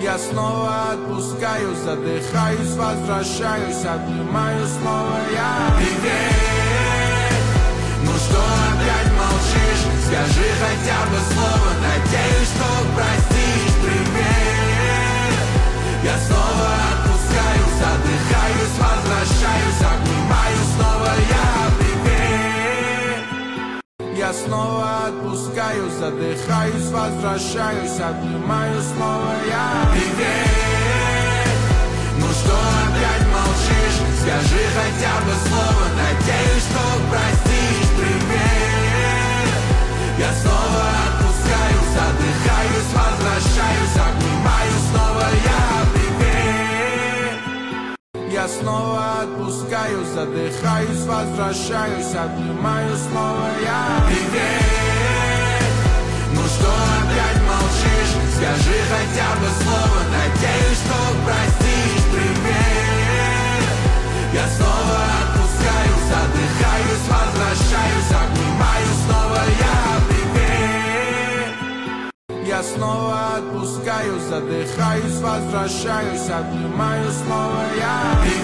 Я снова отпускаю, задыхаюсь, возвращаюсь, обнимаю снова я. Привет, ну что опять молчишь? Скажи хотя бы слово, надеюсь, что простишь. Привет, я снова отпускаю, задыхаюсь, возвращаюсь, обнимаю снова я. Привет, я снова отпускаю, задыхаюсь, возвращаюсь, обнимаю снова я. Привет, ну что опять молчишь? Скажи хотя бы слово, надеюсь, что простишь. Привет, я снова отпускаю, задыхаюсь, возвращаюсь, обнимаю снова я. Привет, я снова отпускаю, задыхаюсь, возвращаюсь, обнимаю снова я. Привет, ну что опять молчишь? Скажи хотя бы слово, надеюсь, что простишь. Привет, я снова отпускаю, задыхаюсь, возвращаюсь, обнимаю снова я. Привет, я снова отпускаю, задыхаюсь, возвращаюсь, обнимаю снова я.